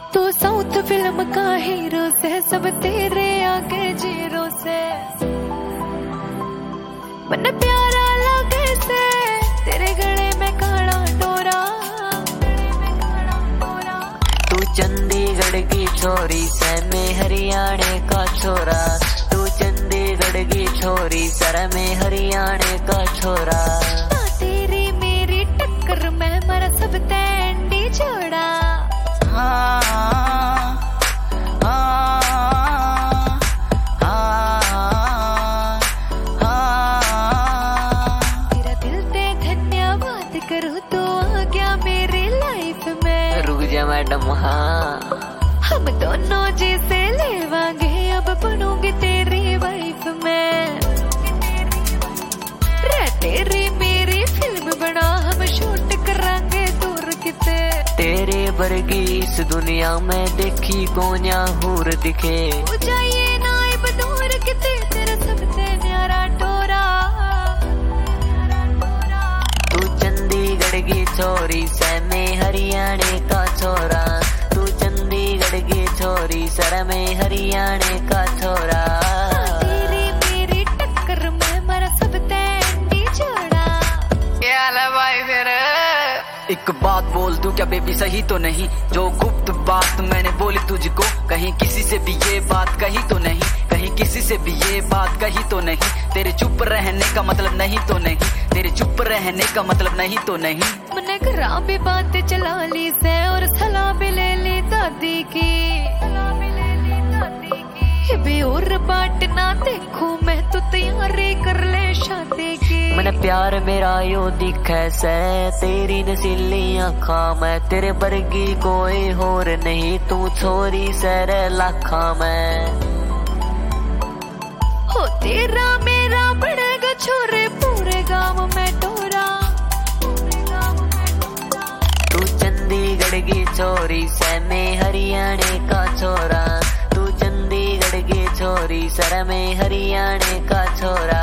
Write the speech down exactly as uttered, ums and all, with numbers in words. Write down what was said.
तू south film का hero से, सब तेरे आगे जीरो से। मन प्यारा लगे से तेरे गले में काला डोरा। तू चंडीगढ़ की छोरी से, मैं हरियाणा का छोरा। तू चंडीगढ़ की छोरी सर, मैं हरियाणा का छोरा। तेरी मेरी टक्कर में मरा सब तैंडी छोड़ा। हाँ, हाँ, हाँ, हाँ। तेरा दिल से धन्यवाद करूँ तो आ गया मेरी लाइफ में। रुक जा मैडम, हाँ। हम दोनों जिसे लेवांगे, अब बनूंगी तेरी वाइफ में। रे तेरी मेरी फिल्म बना, हम शूट करांगे दूर किते। तेरे वर्गी इस दुनिया में देखी कोन्या हूर दिखे। जाइए नाइब दूर किते, तेरा सबसे न्यारा टोरा। तू चंडीगढ़ की छोरी से, मैं हरियाणा का छोरा। तू चंडीगढ़ की छोरी सर, मैं हरियाणा का छोरा। तेरी मेरी टक्कर में मरा सब तैंडी छोड़ा। क्या भाई फिर एक बात बोल दूं क्या बेबी, सही तो नहीं जो गुप्त बात मैंने बोली तुझको? कहीं किसी से भी ये बात कही तो नहीं, कहीं किसी से भी ये बात कही तो नहीं। तेरे चुप रहने का मतलब नहीं तो नहीं, तेरे चुप रहने का मतलब नहीं तो नहीं। मैंने घरा भी बात चला ली से, और सलाह भी ले ली दादी की। सलाह भी ले ली दादी की। ये भी और बाट ना देखूं मैं, तो तैयारी कर ले शादी की। मैंने प्यार मेरा यो दिखे से, तेरी नसीली आँखा में। तेरे वर्गी कोई और नहीं, तू छोरी सर लाखा में। हो तेरा मेरा बड़ेगा छोरे, पूरे गांव में टोरा। तू चंडीगढ़ की छोरी से, मैं हरियाणा का छोरा। तू चंडीगढ़ की छोरी सर, मैं हरियाणा का छोरा।